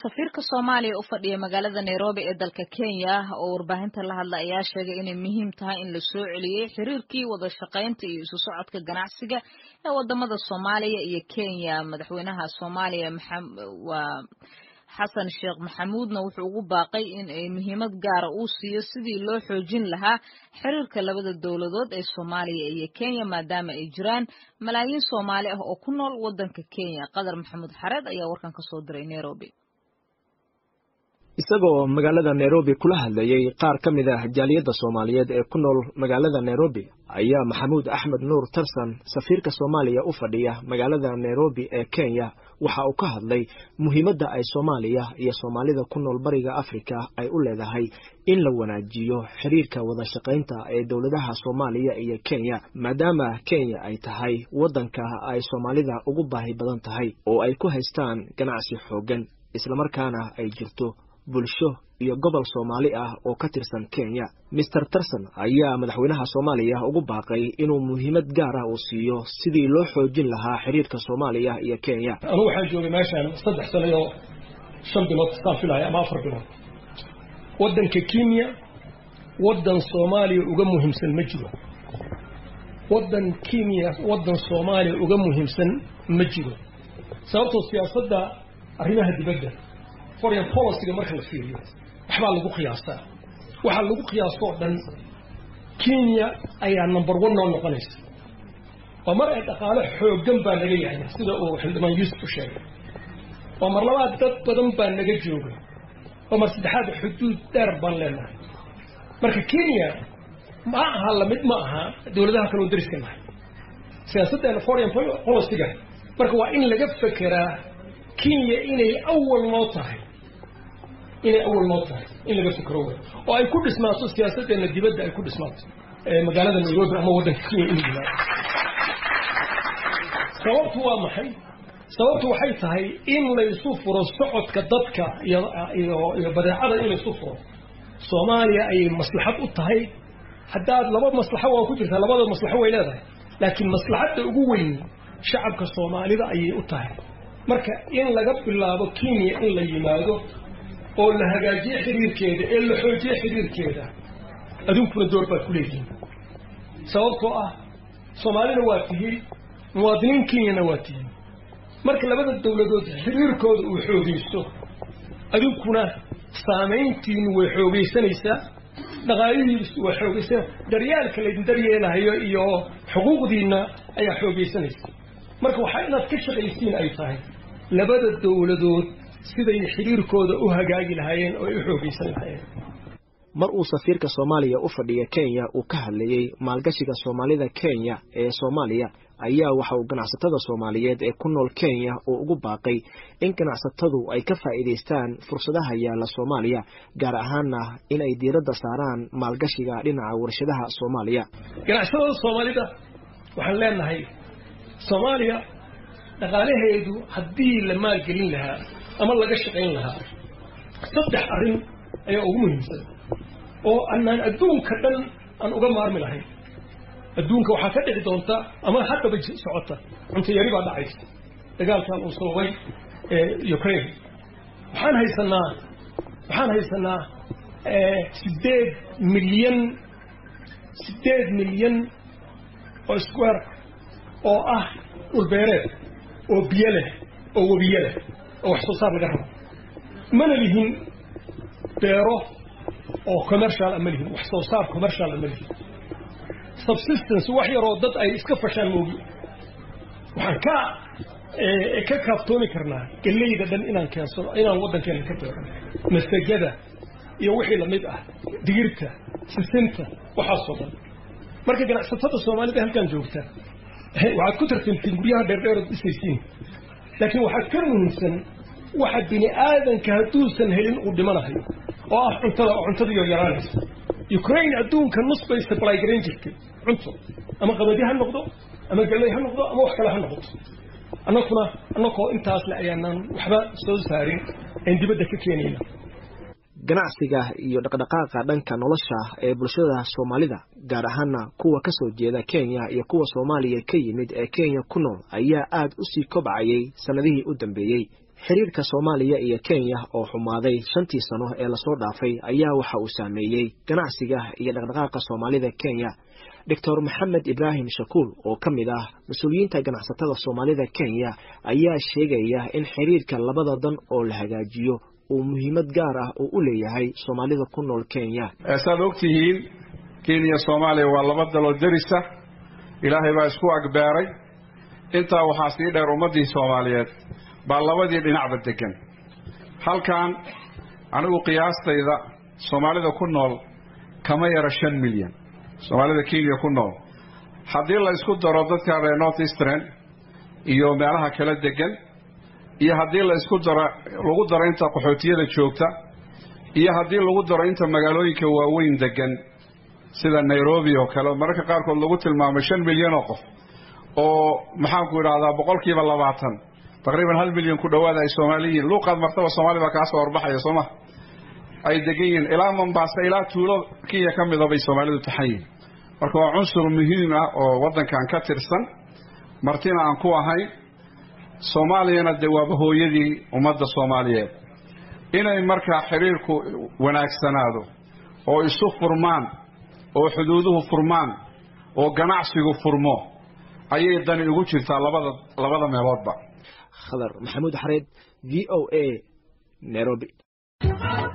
safiirka Soomaaliya u fadhiya magaalada Nairobi ee dalka Kenya oo warbaahinta la hadla ayaa sheegay inay muhiim tahay in la soo celiyay xiriirkii wada shaqaynta iyo isu socodka ganacsiga ee wadamada Soomaaliya iyo Kenya. Madaxweynaha Soomaaliya Xasan Sheekh Maxamuudna wuxuu ugu baaqay in ay muhiimad gaar ah u siiyo sidii loo xoojin lahaa xiriirka labada dawladood ee Soomaaliya iyo Kenya maadaama ay jiraan malaayiin Soomaali ah oo ku nool wadanka Kenya. Qadar Maxamuud Xareed ayaa warkan ka soo diray Nairobi. isagoo magaalada Nairobi kula hadlayay qaar ka mid ah jaaliyadda Soomaaliyeed ee ku nool magaalada Nairobi ayaa Maxamuud Axmed Nuur Tarsan safiirka Soomaaliya u fadhiya magaalada Nairobi ee Kenya waxa uu ka hadlay muhiimadda ay Soomaaliya iyo Soomaalida ku nool bariga Afrika ay u leedahay in la wanaajiyo xiriirka wada shaqaynta ee dawladaha Soomaaliya iyo Kenya maadaama Kenya ay tahay wadanka ay Soomaalida ugu baahi badan tahay oo ay ku haystaan ganacsi xooggan isla markaana ay jirto bulsho iyo gobol Soomaali ah oo ka tirsan Kenya. Mr. Tarsan ayaa madaxweynaha Soomaaliya ugu baaqay inuu muhiimad gaar ah u siiyo sidii loo xoojin lahaa xiriirka Soomaaliya iyo Kenya. Anu waxaan joogay meeshan 3 sano iyo 5 bilood saafilay ama 4 bilood. Wadanka Kenya wadan Soomaaliya uga muhiimsan ma jiro. Wadan Kenya wadan Soomaaliya uga muhiimsan ma jiro. Sababtoo siyaasadda arrimaha dibadda foreign policy marka la fiiriyo waxba lagu qiyaasaa waxa lagu qiyaaso dhan Kenya ayaa number 1 noqonaysa oo mar ay dhaqaale xooggan baa naga yahay sida uu xildhibaan Yuusuf sheegay oo mar labaad dad badan baa naga joogay oo mar saddexaad xuduud dheer baan leenahay marka Kenya ma aha la mid ma aha dawladaha kale oo dariska ah siyaasadda foreign policy marka waa in laga fekeraa Kenya inay awal noo tahay in laga fikro oo ay ku dhismaato siyaasadda dibadda ay ku dhismaato magaalada Nairobi ama wadanka Kenya in jilaa sababtu waxay tahay in la isu furo socodka dadka iyo badeecada in la isu furo Soomaaliya ay maslaxad u tahay haddaad laba maslaxo waa ku jirta labada maslaxo way leedahay laakiin maslaxadda ugu weyn shacabka Soomaalida ay u tahay marka in laga bilaabo Kenya in la yimaado oo la hagaajiyo xiriirkeeda ee la xoojiyo xiriirkeeda aduunkuna door baad ku leeyihiin sababtoo ah Soomaalina waa tihiin muwaadiniin Kenyana waa tihiin marka labada dawladood xiriirkooda uu xoogaysto aduunkuna saameyntiin way xoogaysanaysaa dhaqaalihiisu way xoogaysanaysaa daryaalka la daryeelayo iyo xuquuqdiina ayaa xoogaysanaysa marka waxa inaad ka shaqaysiin ay tahay labada dawladood siday xiriirkooda u hagaagi lahaayeen oo u xoogaysan lahaayeen. mar uu safiirka Soomaaliya u fadhiya Kenya uu ka hadlayay maalgashiga Soomaalida Kenya ee Soomaaliya ayaa waxa uu ganacsatada Soomaaliyeed ee ku nool Kenya oo ugu baaqay in ganacsatadu ay ka faa'iideystaan fursadaha yaala Soomaaliya gaar ahaanna in ay diiradda saaraan maalgashiga dhinaca warshadaha Soomaaliya. Ganacsatada Soomaalida waxaan leenahay Soomaaliya dhaqaalaheedu haddii la maalgelin lahaa ama laga shaqayn lahaa 3 arrin ayaa ugu muhiimsan oo annaan adduunka dhan aan uga maarmi lahayn adduunka waxaa ka dhici doonta ama haddaba socota cunto yari baa dhacaysa dagaalkan uu sababay Ukraine waxaan haysanaa 8 milyan oo square oo ah dhulbeereed oo biyo leh oo wabiyo leh oo wax soo saar laga rabo mana lihin beero oo commercial ama lihin wax soo saar commercial ama lihin subsistence wax yar oo dad ay iska fashaan moogi waxaan ka kaaftoomi karnaa galeyda dhan inaan keensano inaan wadankeena ka beero masagada iyo wixii la mid ah digirta sisinta waxaasoo dhan marka ganacsatada Soomaalida halkan joogta waxaad ku tartantiin guryaha dheer dhisaysiin laakiin waxaa ka muhiimsan waxa bini aadanka haduusan helin uu dhimanayo oo ah cuntada iyo yaraanaysa Ukraine adduunka nus bay supply gareyn jirtay cunto ama qabadi ha noqdo ama galay ha noqdo ama wax kale ha noqdo annagoo intaas la ayaanan waxba soo saarin in dibadda ka keenayna ganacsiga iyo dhaqdhaqaaqa dhanka nolosha ee bulshada Soomaalida gaar ahaan kuwa ka soo jeeda Kenya iyo kuwa Soomaaliya ka yimid ee Kenya ku nool ayaa aad u sii kobcayay sanadihii u dambeeyay xiriirka Soomaaliya iyo Kenya oo xumaaday 5 sano ee la soo dhaafay ayaa waxa uu saameeyay ganacsiga iyo dhaqdhaqaaqa Soomaalida Kenya. Dr. Maxamed Ibrahim Shakuul oo kamid ah mas'uuliyiinta ganacsatada Soomaalida Kenya ayaa sheegaya in xiriirka labada dan oo la hagaajiyo uu muhiimad gaar ah u leeyahay Soomaalida ku nool Kenya. Asaad ogtihiin Kenya Soomaaliya waa laba dal oo daris ah. Ilaahay baa isku agbaaray inta waxa sii dheer ummadii Soomaaliyeed baa labadii dhinacba degan. Halkan anigu qiyaastayda Soomaalida ku nool kama yara 5 milyan. Soomaalida Kenya ku nool haddii la isku daro dadka reer North Eastern iyo meelaha kala degan iyo haddii la isku daro lagu daro inta qaxootiyada joogta iyo haddii lagu daro inta magaalooyinka waaweyn degan sida Nairobi oo kale marka qaar kood lagu tilmaamo 5 milyan oo qof oo maxaan ku yiraahdaa 20% taqriiban 1 milyan ku dhawaad ay Soomaaliyiin luqad martaba Soomaaliba ka soo warbaxaya Soomaa ay degan ilaa Mombasa ilaa tuulo Kenya kamid ah bay Soomaalidu taxayeen marka waa cunsur muhiim ah oo wadankan ka tirsan martina aan ku ahay Soomaaliyana jawaab hooyadii ummadda Soomaaliyeed inay marka xiriirku wanaagsanaado oo isu furmaan oo xuduuduhu furmaan oo ganacsigu furmo ayay dani ugu jirtaa labada meeloodba. Khadar Maxamuud Xareed VOA Nairobi.